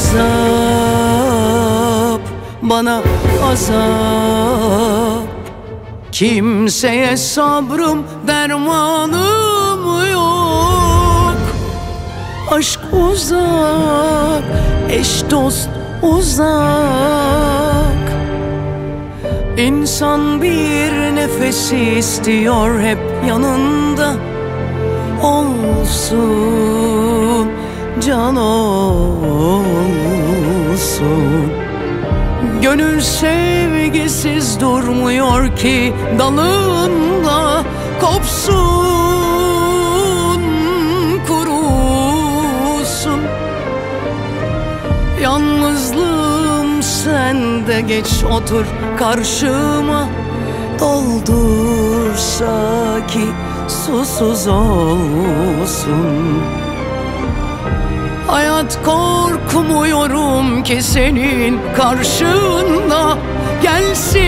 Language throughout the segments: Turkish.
azap, bana azap. Kimseye sabrım dermanım yok. Aşk uzak, eş dost uzak. İnsan bir nefesi istiyor, hep yanında olsun, can olsun. Gönül sevgisiz durmuyor ki dalında, kopsun, kurusun. Yalnızlığım sende, geç otur karşıma. Doldursa ki susuz olsun. Hayat korkmuyorum ki senin karşında, gelsin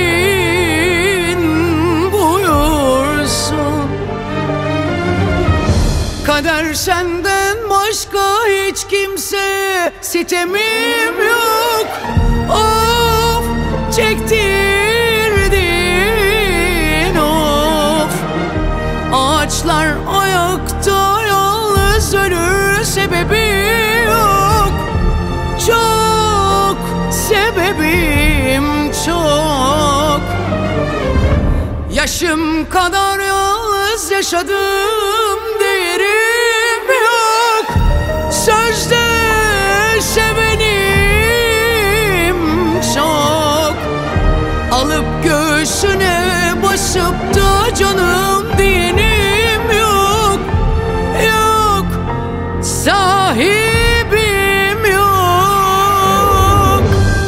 buyursun. Kader senden başka hiç kimse sitemim yok. Of çektirdin of. Ağaçlar ayakta, yalnız ölür sebebi yok. Çok sebebim çok. Yaşım kadar yalnız yaşadım, değerim yok. Sözde sevenim çok. Alıp göğsüne basıp da canım diyenim yok. Yok, sahibim yok.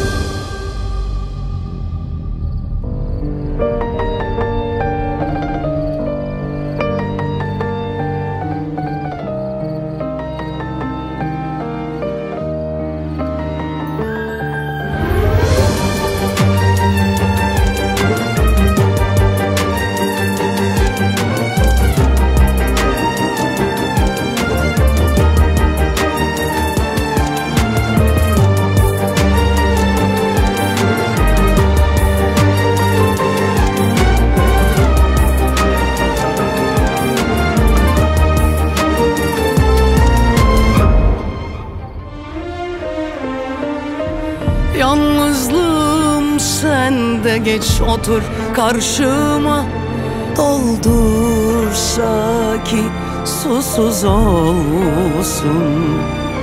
Yalnızlığım sende, geç otur karşıma. Doldursa ki susuz olsun.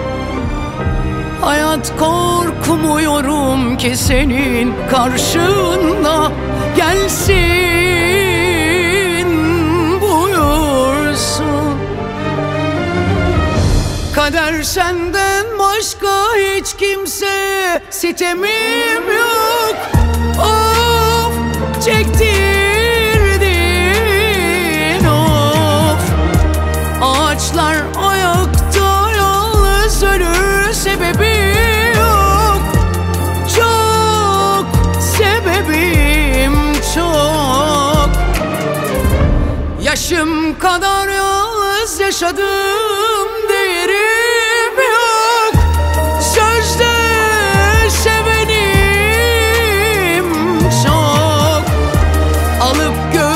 Hayat korkmuyorum ki senin karşında, gelsin buyursun. Kader senden başka hiç kimse sitemim yok. Of çektirdin of. Ağaçlar ayakta, yalnız ölür sebebi yok. Çok sebebim çok. Yaşım kadar yalnız yaşadım, değerim yok. Sözde sevenim çok. Alıp